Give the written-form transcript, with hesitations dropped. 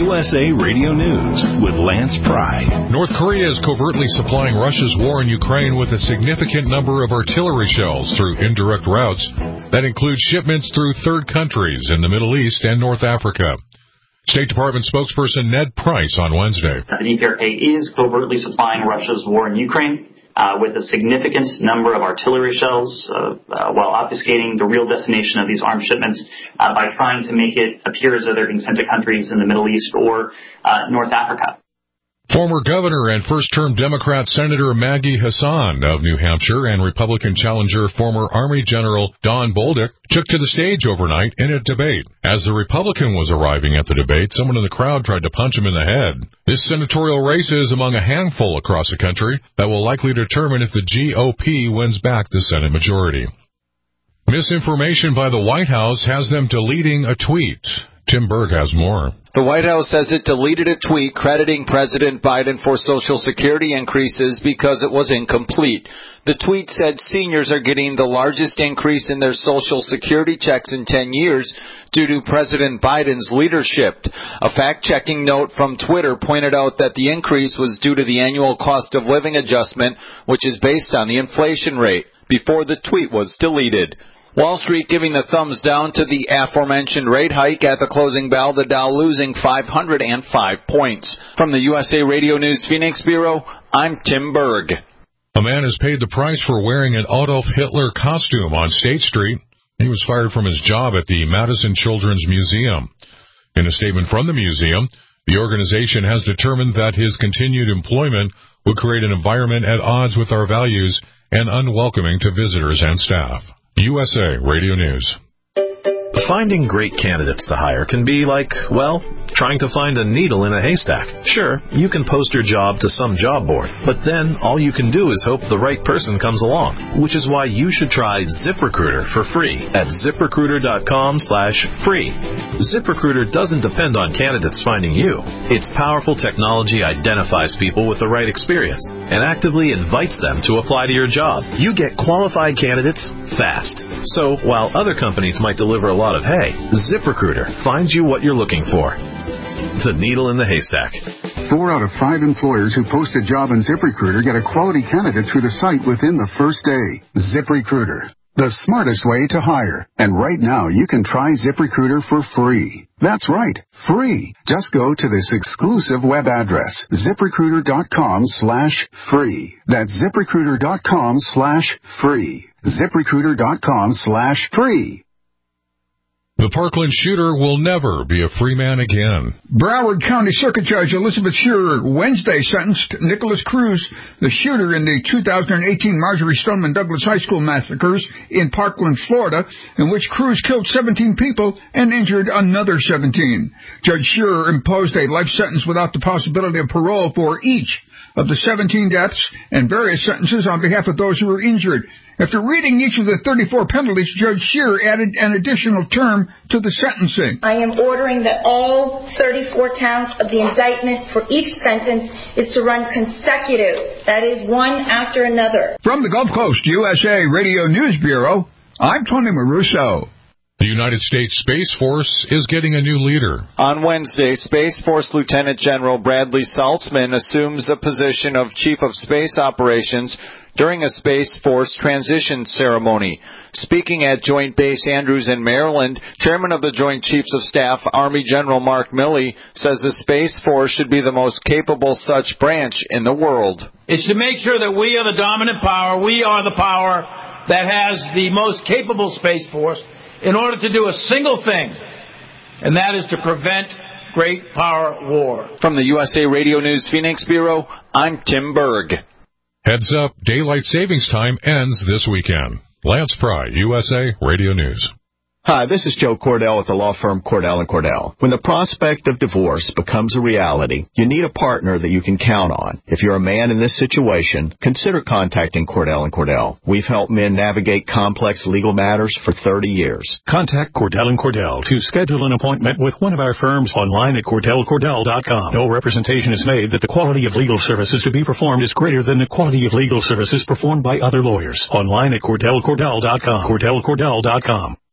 USA Radio News with Lance Pry. North Korea is covertly supplying Russia's war in Ukraine with a significant number of artillery shells through indirect routes that include shipments through third countries in the Middle East and North Africa. State Department spokesperson Ned Price on Wednesday. The DPRK is covertly supplying Russia's war in Ukraine with a significant number of artillery shells while obfuscating the real destination of these arms shipments by trying to make it appear as though they're being sent to countries in the Middle East or North Africa. Former governor and first-term Democrat Senator Maggie Hassan of New Hampshire and Republican challenger former Army General Don Bolduc took to the stage overnight in a debate. As the Republican was arriving at the debate, someone in the crowd tried to punch him in the head. This senatorial race is among a handful across the country that will likely determine if the GOP wins back the Senate majority. Misinformation by the White House has them deleting a tweet. Tim Berg has more. The White House says it deleted a tweet crediting President Biden for Social Security increases because it was incomplete. The tweet said seniors are getting the largest increase in their Social Security checks in 10 years due to President Biden's leadership. A fact-checking note from Twitter pointed out that the increase was due to the annual cost of living adjustment, which is based on the inflation rate, before the tweet was deleted. Wall Street giving the thumbs down to the aforementioned rate hike at the closing bell, the Dow losing 505 points. From the USA Radio News Phoenix Bureau, I'm Tim Berg. A man has paid the price for wearing an Adolf Hitler costume on State Street. He was fired from his job at the Madison Children's Museum. In a statement from the museum, the organization has determined that his continued employment would create an environment at odds with our values and unwelcoming to visitors and staff. USA Radio News. Finding great candidates to hire can be like, well, trying to find a needle in a haystack. Sure, you can post your job to some job board, but then all you can do is hope the right person comes along, which is why you should try ZipRecruiter for free at ZipRecruiter.com/free. ZipRecruiter doesn't depend on candidates finding you. Its powerful technology identifies people with the right experience and actively invites them to apply to your job. You get qualified candidates fast. So while other companies might deliver a lot of hay, ZipRecruiter finds you what you're looking for. The needle in the haystack. 4 out of 5 employers who post a job on ZipRecruiter get a quality candidate through the site within the first day. ZipRecruiter, the smartest way to hire. And right now, you can try ZipRecruiter for free. That's right, free. Just go to this exclusive web address, ZipRecruiter.com/free. That's ZipRecruiter.com/free. ZipRecruiter.com/free. The Parkland shooter will never be a free man again. Broward County Circuit Judge Elizabeth Shearer Wednesday sentenced Nicholas Cruz, the shooter in the 2018 Marjorie Stoneman Douglas High School massacres in Parkland, Florida, in which Cruz killed 17 people and injured another 17. Judge Shearer imposed a life sentence without the possibility of parole for each of the 17 deaths and various sentences on behalf of those who were injured. After reading each of the 34 penalties, Judge Shearer added an additional term to the sentencing. I am ordering that all 34 counts of the indictment for each sentence is to run consecutive. That is, one after another. From the Gulf Coast USA Radio News Bureau, I'm Tony Maruso. The United States Space Force is getting a new leader. On Wednesday, Space Force Lieutenant General Bradley Saltzman assumes the position of Chief of Space Operations during a Space Force transition ceremony. Speaking at Joint Base Andrews in Maryland, Chairman of the Joint Chiefs of Staff, Army General Mark Milley, says the Space Force should be the most capable such branch in the world. It's to make sure that we are the dominant power. We are the power that has the most capable Space Force in order to do a single thing, and that is to prevent great power war. From the USA Radio News Phoenix Bureau, I'm Tim Berg. Heads up, daylight savings time ends this weekend. Lance Pry, USA Radio News. Hi, this is Joe Cordell with the law firm Cordell & Cordell. When the prospect of divorce becomes a reality, you need a partner that you can count on. If you're a man in this situation, consider contacting Cordell & Cordell. We've helped men navigate complex legal matters for 30 years. Contact Cordell & Cordell to schedule an appointment with one of our firms online at CordellCordell.com. No representation is made that the quality of legal services to be performed is greater than the quality of legal services performed by other lawyers. Online at CordellCordell.com. CordellCordell.com.